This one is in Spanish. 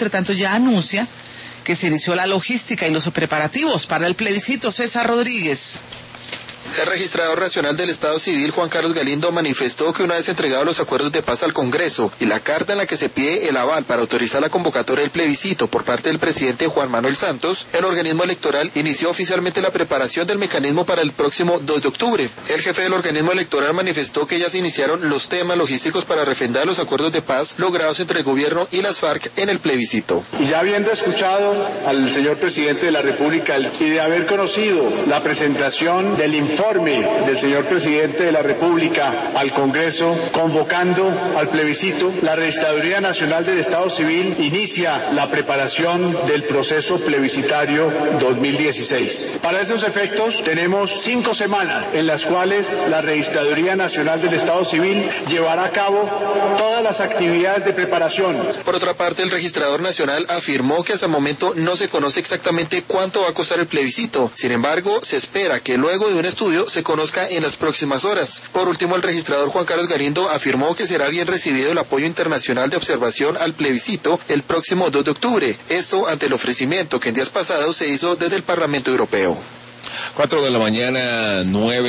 entre tanto, ya anuncia que se inició la logística y los preparativos para el plebiscito. César Rodríguez. El registrador nacional del Estado Civil, Juan Carlos Galindo, manifestó que una vez entregados los acuerdos de paz al Congreso y la carta en la que se pide el aval para autorizar la convocatoria del plebiscito por parte del presidente Juan Manuel Santos, el organismo electoral inició oficialmente la preparación del mecanismo para el próximo 2 de octubre. El jefe del organismo electoral manifestó que ya se iniciaron los temas logísticos para refrendar los acuerdos de paz logrados entre el gobierno y las FARC en el plebiscito. Y ya habiendo escuchado al señor presidente de la República y de haber conocido la presentación del informe del señor presidente de la República al Congreso convocando al plebiscito, la Registraduría Nacional del Estado Civil inicia la preparación del proceso plebiscitario 2016. Para esos efectos tenemos 5 semanas en las cuales la Registraduría Nacional del Estado Civil llevará a cabo todas las actividades de preparación. Por otra parte, el registrador nacional afirmó que hasta el momento no se conoce exactamente cuánto va a costar el plebiscito. Sin embargo, se espera que luego de un estudio se conozca en las próximas horas. Por último, el registrador Juan Carlos Galindo afirmó que será bien recibido el apoyo internacional de observación al plebiscito el próximo 2 de octubre. Esto ante el ofrecimiento que en días pasados se hizo desde el Parlamento Europeo. 4 de la mañana, 9.